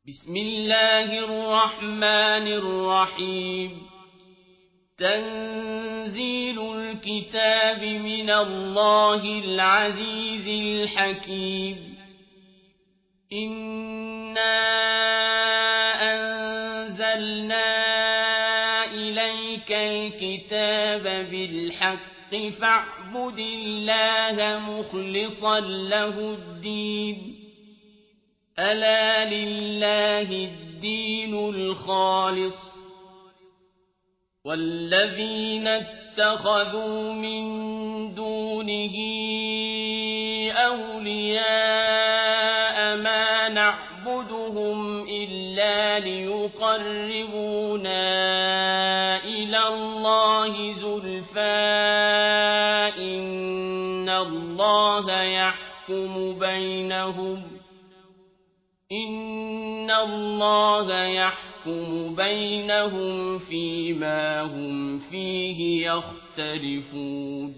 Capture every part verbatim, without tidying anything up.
بسم الله الرحمن الرحيم تنزيل الكتاب من الله العزيز الحكيم إنا أنزلنا إليك الكتاب بالحق فاعبد الله مخلصا له الدين ألا لله الدين الخالص والذين اتخذوا من دونه أولياء ما نعبدهم إلا ليقربونا إلى الله زلفى إن الله يحكم بينهم إن الله يحكم بينهم فيما هم فيه يختلفون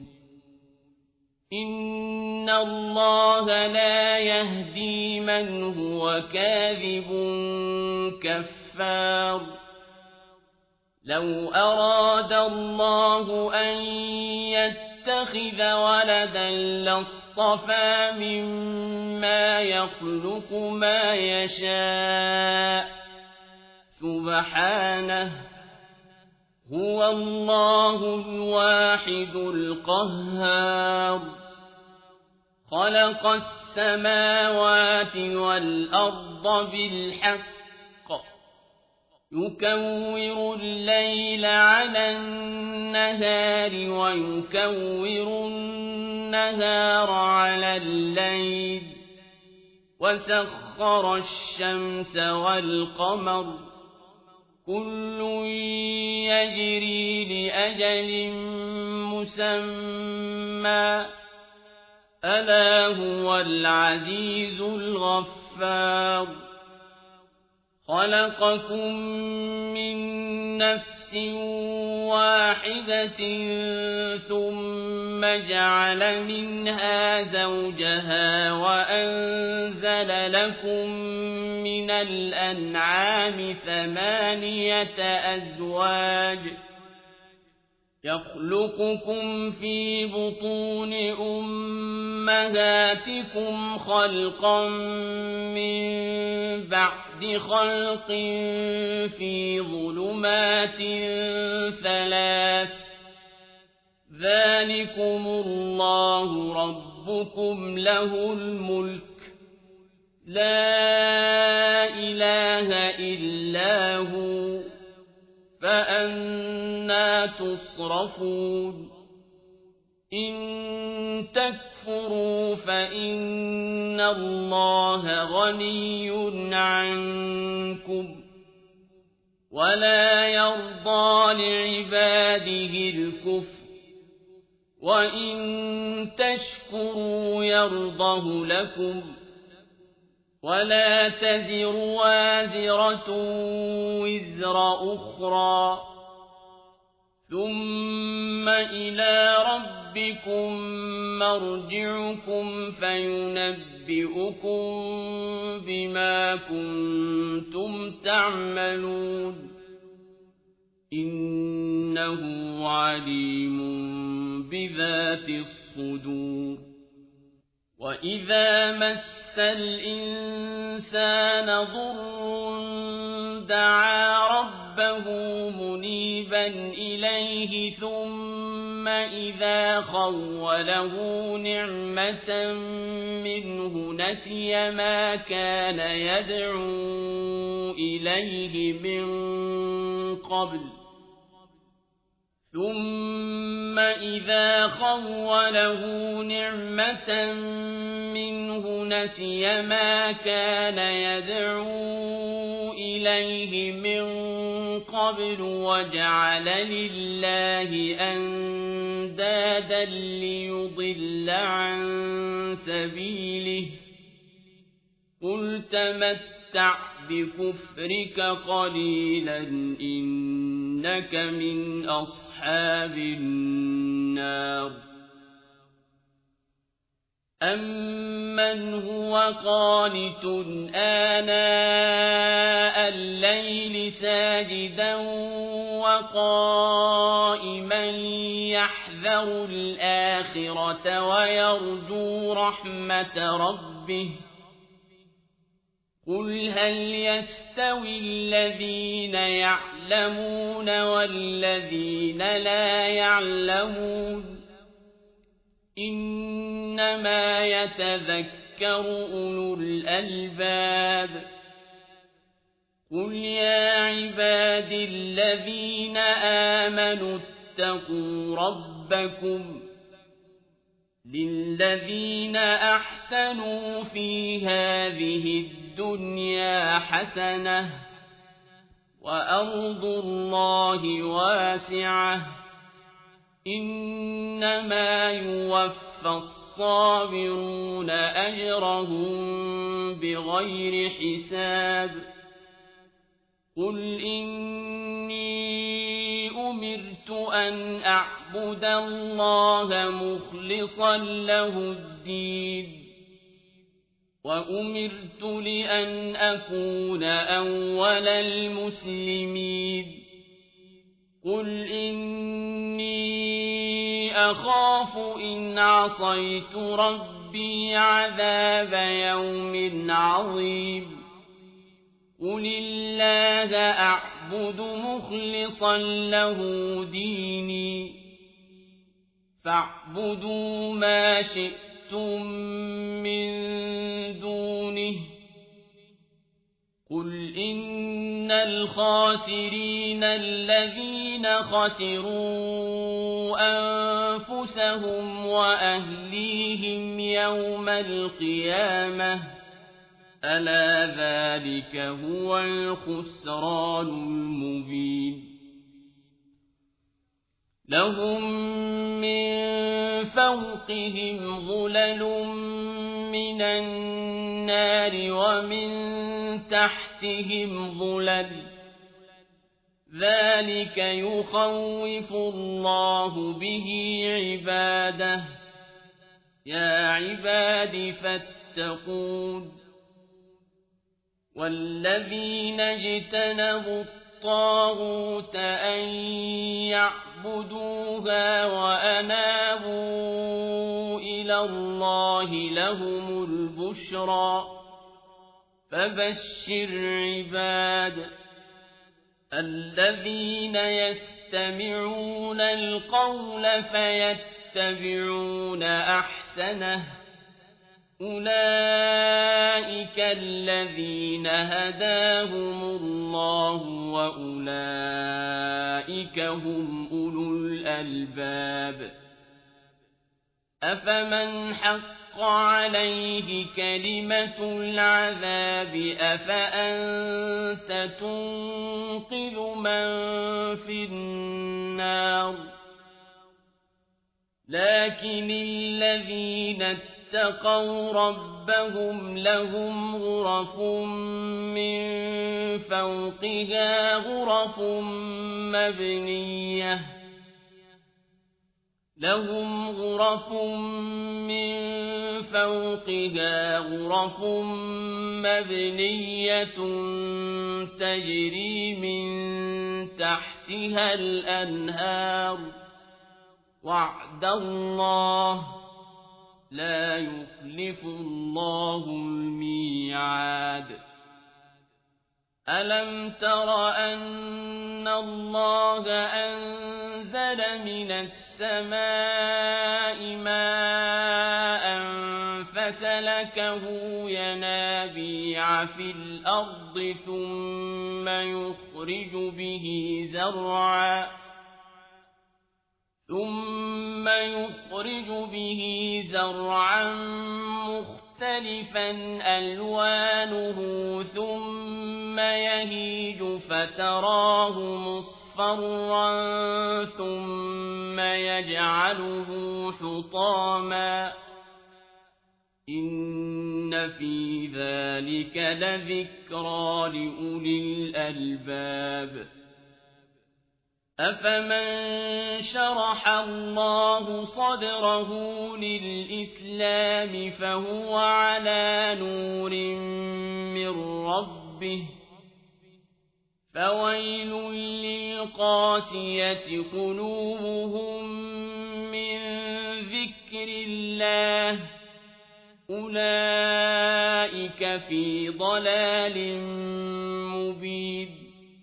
إن الله لا يهدي من هو كاذب كفار لو أراد الله أن يتخذ ولدا لاصطفى مما يخلق ما يشاء سبحانه هو الله الواحد القهار خلق السماوات والأرض بالحق يكور الليل على النهار ويكور النهار على الليل وسخر الشمس والقمر كل يجري لأجل مسمى ألا هو العزيز الغفار خلقكم من نفس واحدة ثم جعل منها زوجها وأنزل لكم من الأنعام ثمانية أزواج يخلقكم في بطون أمهاتكم خلقا من بعد خلق في ظلمات ثلاث ذلكم الله ربكم له الملك لا إله إلا هو فأنى تصرفون إن تكفروا فإن الله غني عنكم ولا يرضى لعباده الكفر وإن تشكروا يرضه لكم ولا تزر وازرة وزر أخرى ثم إلى ربكم مرجعكم فينبئكم بما كنتم تعملون إنه عليم بذات الصدور وإذا مس الإنسان ضر دعا ربه منيبا إليه ثم إذا خوله نعمة منه نسي ما كان يدعو إليه من قبل ثم إذا خوله نعمة منه نسي ما كان يدعو إليه من قبل وجعل لله أندادا ليضل عن سبيله قل تمتع بكفرك قليلا إنك من أصحاب النار أَمَّنْ هُوَ قَانِتٌ آنَاءَ الليل ساجدا وقائما يحذر الآخرة ويرجو رحمة ربه قل هل يستوي الذين يعلمون والذين لا يعلمون إنما يتذكر أولو الألباب قل يا عباد الذين آمنوا اتقوا ربكم للذين أحسنوا في هذه الدنيا حسنة وأرض الله واسعة إنما يوفى الصابرون أجرهم بغير حساب قل إني أمرت أن أعبد الله مخلصا له الدين وأمرت لأن أكون أول المسلمين قل إني أخاف إن عصيت ربي عذاب يوم عظيم قل الله أعبد مخلصا له ديني فاعبدوا ما شئتم من دونه قل إن الخاسرين الذين خسروا أنفسهم وأهليهم يوم القيامة ألا ذلك هو الخسران المبين لهم من فوقهم ظلل من النار ومن تحتهم ظلل ذلك يخوف الله به عباده يا عباد فاتقون والذين اجتنبوا الطاغوت أن يعبدوها وأنابوا إلى الله لهم البشرى فبشر عباد الذين يستمعون القول فيتبعون أحسنه أولئك الذين هداهم الله وأولئك هم أولو الألباب أفمن حق عليه كلمة العذاب أفأنت تنقذ من في النار لكن الذين اتقوا ربهم لهم غرف من فوقها غرف مبنية لهم غرف من فوقها غرف مبنية تجري من تحتها الأنهار وعد الله لا يخلف الله الميعاد ألم تر أن الله أنزل من السماء ماء فسلكه ينابيع في الأرض ثم يخرج به زرعا ثم يخرج به زرعا مختلفا ألوانه ثم يهيج فتراه مصفرا ثم يجعله حطاما إن في ذلك لذكرى لأولي الألباب أفمن شرح الله صدره للإسلام فهو على نور من ربه فويل للقاسية قلوبهم من ذكر الله أولئك في ضلال مبين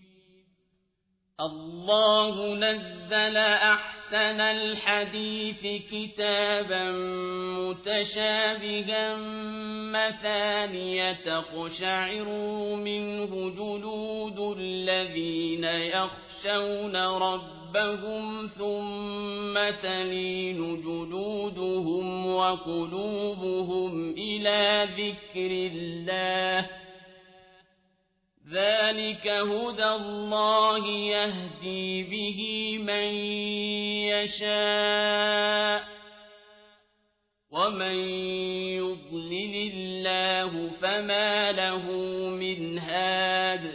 الله نزل أحسن الحديث كتابا متشابها مثانية تقشعر منه جلود الذين يخشون ربهم ثم تلين جلودهم وقلوبهم إلى ذكر الله ذلك هدى الله يهدي به من يشاء ومن يضلل الله فما له من هاد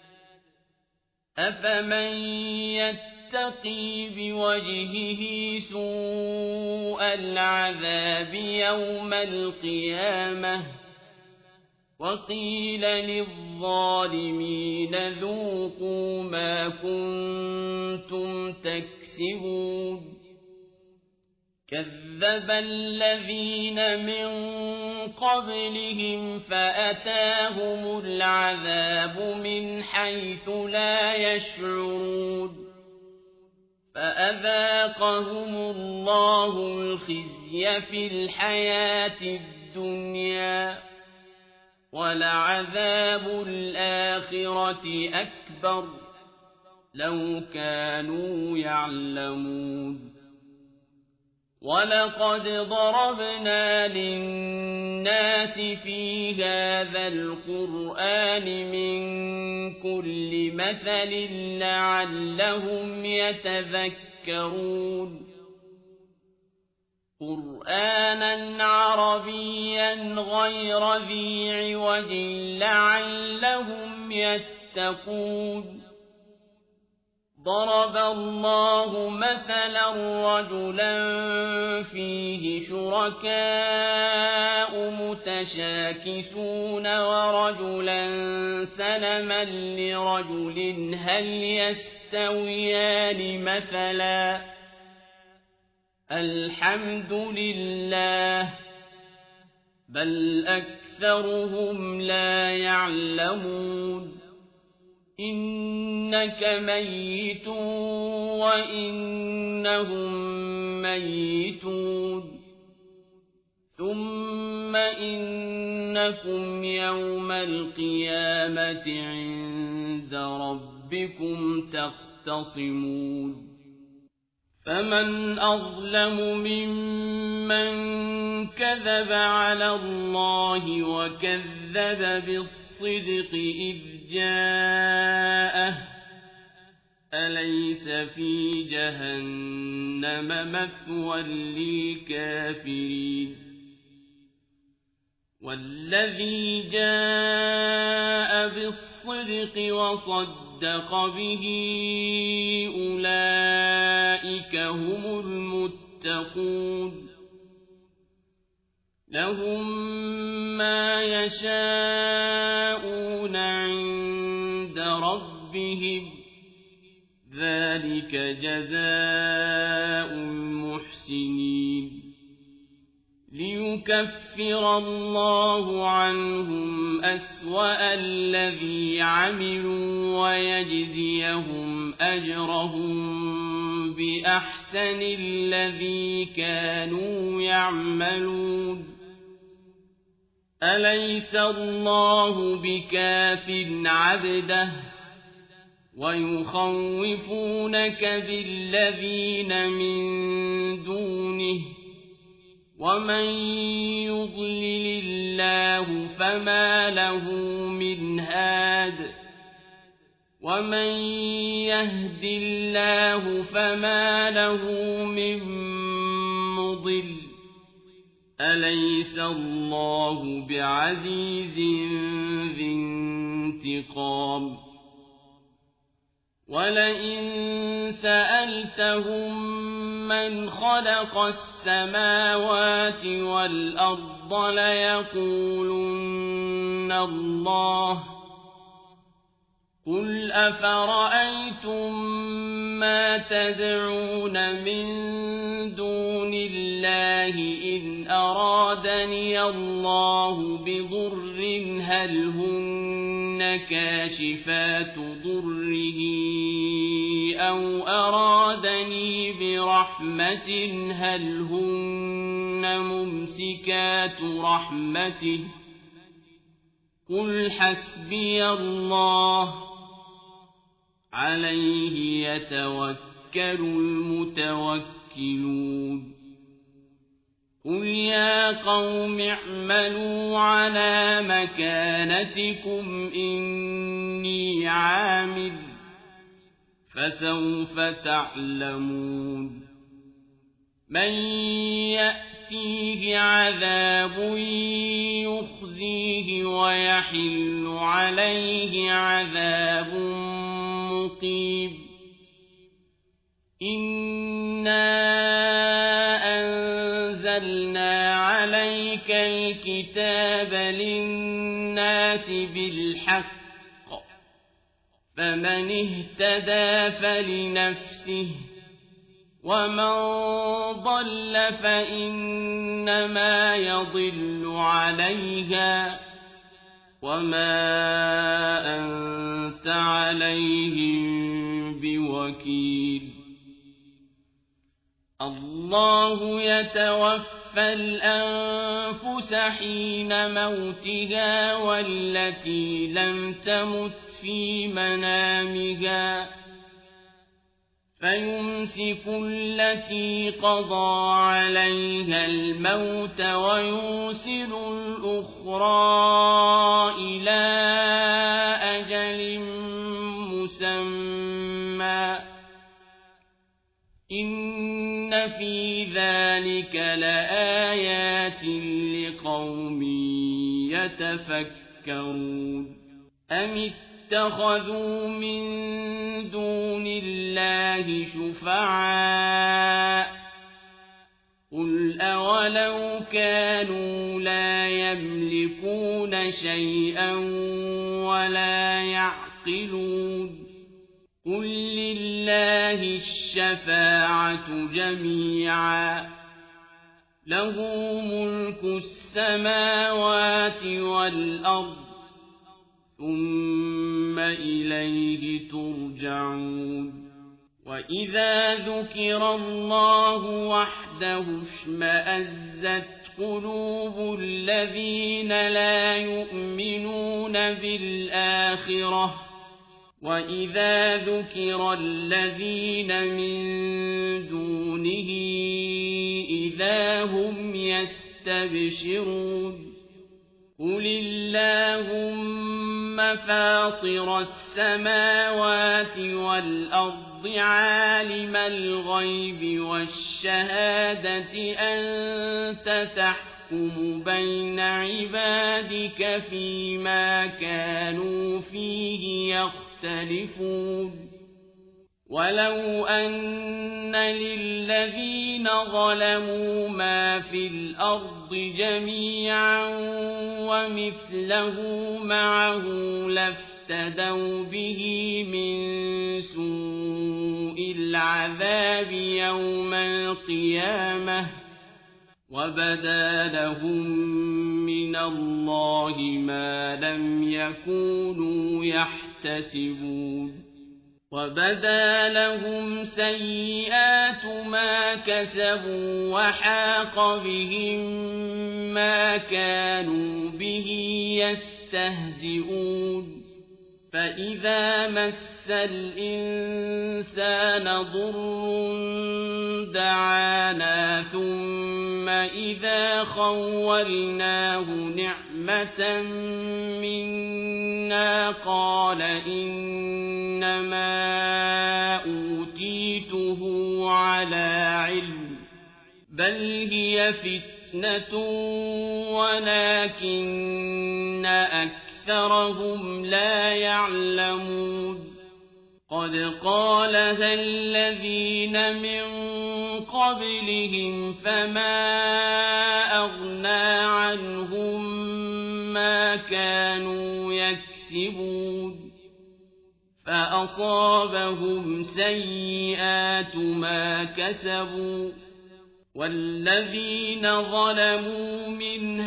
أفمن يتقي بوجهه سوء العذاب يوم القيامة وقيل للظالمين ذوقوا ما كنتم تكسبون كذب الذين من قبلهم فأتاهم العذاب من حيث لا يشعرون فأذاقهم الله الخزي في الحياة الدنيا ولعذاب الآخرة أكبر لو كانوا يعلمون ولقد ضربنا للناس في هذا القرآن من كل مثل لعلهم يتذكرون قرآنا عربيا غير ذي عوج لعلهم يتقون ضرب الله مثلا رجلا فيه شركاء متشاكسون ورجلا سلما لرجل هل يستويان مثلا الحمد لله بل أكثرهم لا يعلمون إنك ميت وإنهم ميتون ثم إنكم يوم القيامة عند ربكم تختصمون فمن أظلم ممن كذب على الله وكذب بالصدق إذ جاءه أليس في جهنم مثوى للكافرين والذي جاء بالصدق وصدق به أولئك هم المتقون لهم ما يشاءون عند ربهم ذلك جزاء المحسنين ليكفر الله عنهم أسوأ الذي عملوا ويجزيهم أجرهم بأحسن الذي كانوا يعملون أليس الله بكاف عبده ويخوفونك بالذين من دونه ومن يضلل الله فما له من هاد ومن يهد الله فما له من مضل أليس الله بعزيز ذي انتقام ولئن سألتهم من خلق السماوات والأرض ليقولن الله قل أفرأيتم ما تدعون من دون الله إن أرادني الله بضر هل هن كاشفات ضره أو أرادني برحمة هل هن ممسكات رحمته قل حسبي الله عليه يتوكل المتوكلون قل يا قوم اعملوا على مكانتكم إني عامل فسوف تعلمون من يأتيه عذاب يخزيه ويحل عليه عذاب مقيم إنا أنزلنا عليك الكتاب للناس بالحق فمن اهتدى فلنفسه ومن ضل فإنما يضل عليها وما أنت عليهم بوكيل الله يتوفى الأنفس حين موتها والتي لم تمت في منامها فيمسك التي قضى عليها الموت ويرسل الأخرى إلى أجل مسمى إن في ذلك لآيات لقوم يتفكرون أم اتخذوا من دون الله شفعاء قل أولو كانوا لا يملكون شيئا ولا يعقلون قل لله الشفاعة جميعا له ملك السماوات والأرض ثم إليه ترجعون وإذا ذكر الله وحده اشمأزت قلوب الذين لا يؤمنون بالآخرة وإذا ذكر الذين من دونه إذا هم يستبشرون قل اللهم فاطر السماوات والأرض عالم الغيب والشهادة أنت تحكم بين عبادك فيما كانوا فيه يختلفون ولو أن للذين ظلموا ما في الأرض جميعا ومثله معه لافتدوا به من سوء العذاب يوم القيامة وبدا لهم من الله ما لم يكونوا يحتسبون وبدا لهم سيئات ما كسبوا وحاق بهم ما كانوا به يستهزئون فإذا مس الإنسان ضر دعانا ثم إذا خولناه نعمة منا قال إنما أوتيته على علم بل هي فتنة ولكن أكثرهم لا يعلمون قد قالها الذين من قبلهم فما أغنى عنهم ما كانوا يكسبون فأصابهم سيئات ما كسبوا والذين ظلموا من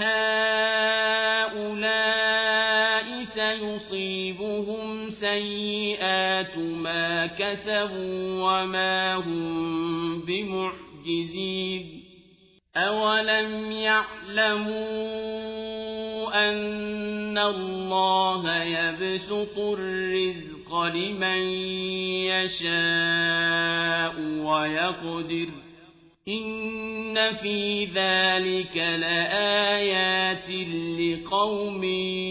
هؤلاء سيصيبهم سيئات ما كسبوا وما هم بمعجزين أولم يعلموا أن الله يبسط الرزق لمن يشاء ويقدر إن في ذلك لآيات لقوم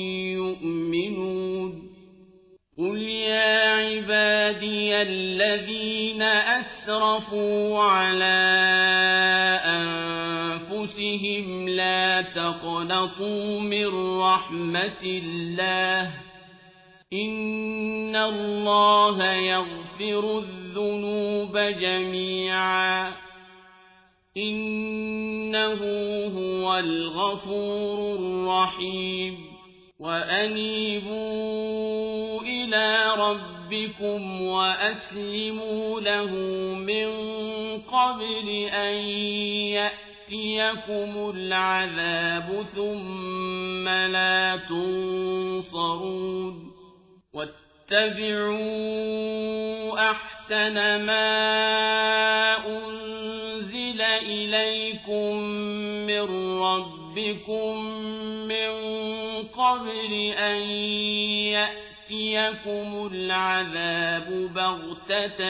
يؤمنون قل يا عبادي الذين أسرفوا على أنفسهم لا تقنطوا من رحمة الله إن الله يغفر الذنوب جميعا إنه هو الغفور الرحيم وأنيبوا إلى ربكم وأسلموا له من قبل أن يأتيكم العذاب ثم لا تنصرون واتبعوا أحسن ما أنزل إليكم من ربكم من قبل أن يأتيكم العذاب بغتة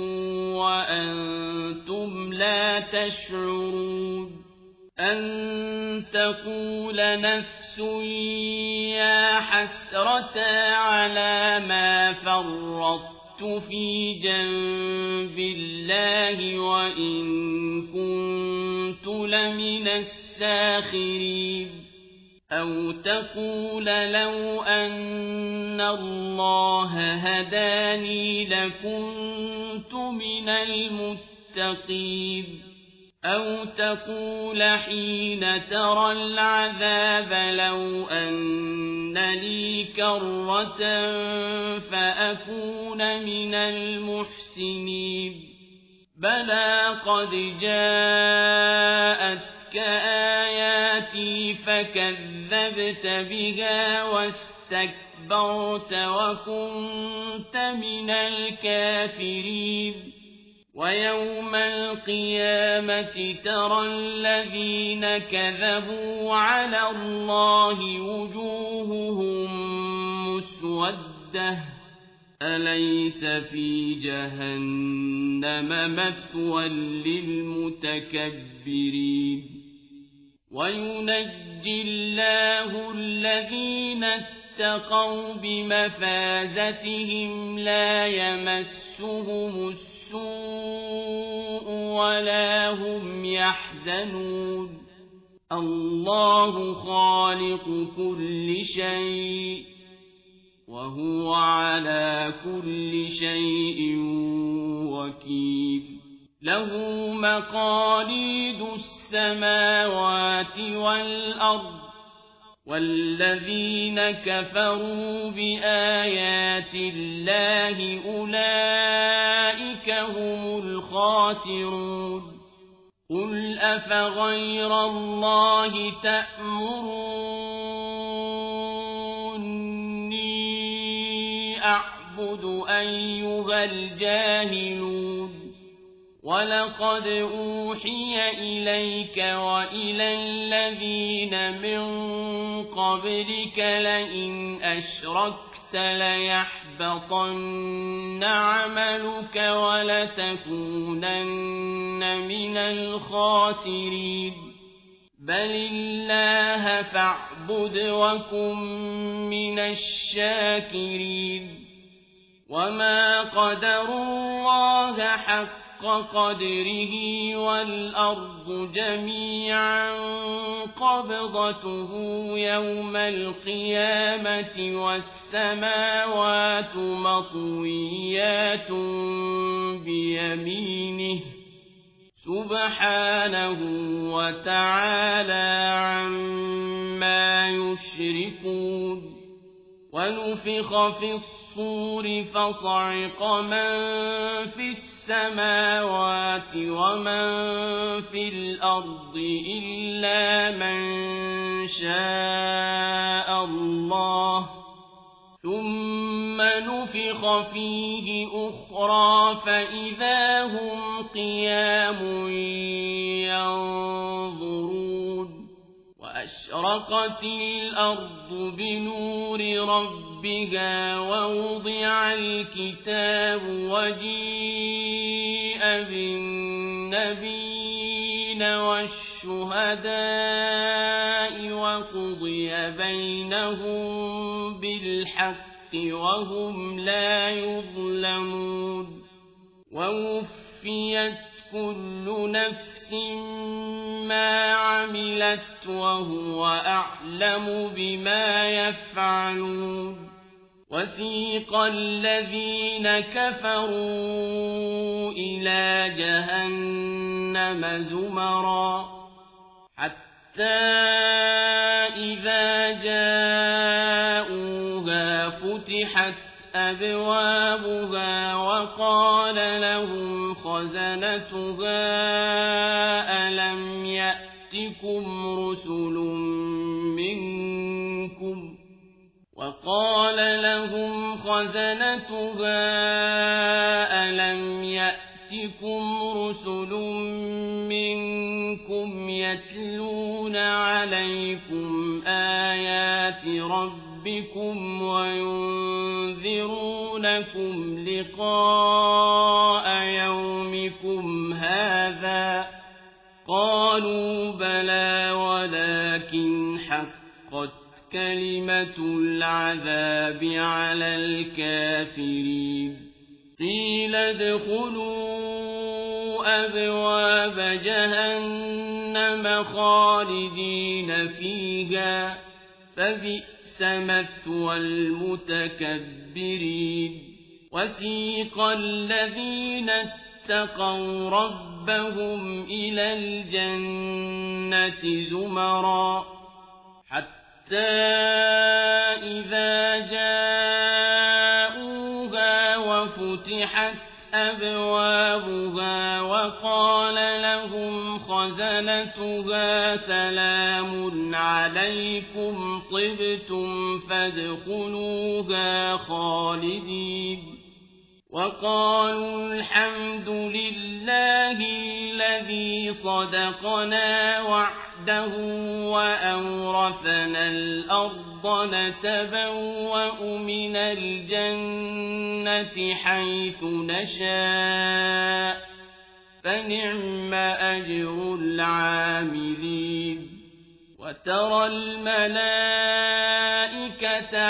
وأنتم لا تشعرون أن تقول نفس يا حسرة على ما فرطت في جنب الله وإن كنت لمن الساخرين أو تقول لو أن الله هداني لكنت من المتقين أو تقول حين ترى العذاب لو أن لي كرة فأكون من المحسنين بلى قد جاءتك آياتي فكذبت بها واستكبرت وكنت من الكافرين ويوم القيامة ترى الذين كذبوا على الله وجوههم مسودة أليس في جهنم مثوى للمتكبرين وينجي الله الذين اتقوا بمفازتهم لا يمسهم السوء ولا هم يحزنون الله خالق كل شيء وهو على كل شيء وكيل له مقاليد السماوات والأرض والذين كفروا بآيات الله أولئك هم الخاسرون قل أفغير الله تأمروني أعبد أيها الجاهلون ولقد أوحي إليك وإلى الذين من قبلك لئن أشركت ليحبطن عملك ولتكونن من الخاسرين بل الله فاعبد وكن من الشاكرين وما قدروا الله حق قدره والأرض جميعا قبضته يوم القيامة والسماوات مطويات بيمينه سبحانه وتعالى عما يشركون ونفخ في الصور الصور فصعق من في السماوات ومن في الأرض إلا من شاء الله ثم نفخ فيه أخرى فإذا هم قيام ينظرون وأشرقت الأرض بنور ربها ووضع الكتاب وجيء بالنبيين والشهداء وقضي بينهم بالحق وهم لا يظلمون ووفيت كل نفس ما عملت وهو أعلم بما يفعلون وسيق الذين كفروا إلى جهنم زمرا حتى إذا جاءوها فتحت أبوابها وقال لهم خزنتها ألم يأتكم رسل منكم وقال لهم خزنتها ألم يأتكم رسل منكم يتلون عليكم آيات ربكم وينذرونكم لقاء يومكم هذا قالوا بلى ولكن حقت كلمة العذاب على الكافرين قيل ادخلوا أبواب جهنم خالدين فيها فبئس مثوى المتكبرين وسيق الذين اتقوا ربهم إلى الجنة زمرا حتى إذا جاءوها وفتحت أبوابها وقال لهم خزنتها سلام عليكم طبتم فادخلوها خالدين وقالوا الحمد لله الذي صدقنا وعده وأورثنا الأرض نتبوأ من الجنة حيث نشاء فنعم أجر العاملين وترى الملائكة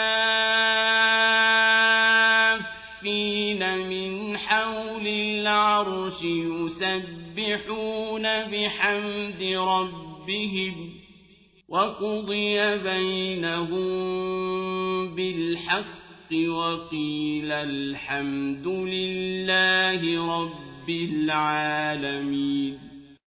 حافين من حول العرش يسبحون بحمد ربهم وقضي بينهم بالحق وقيل الحمد لله رب العالمين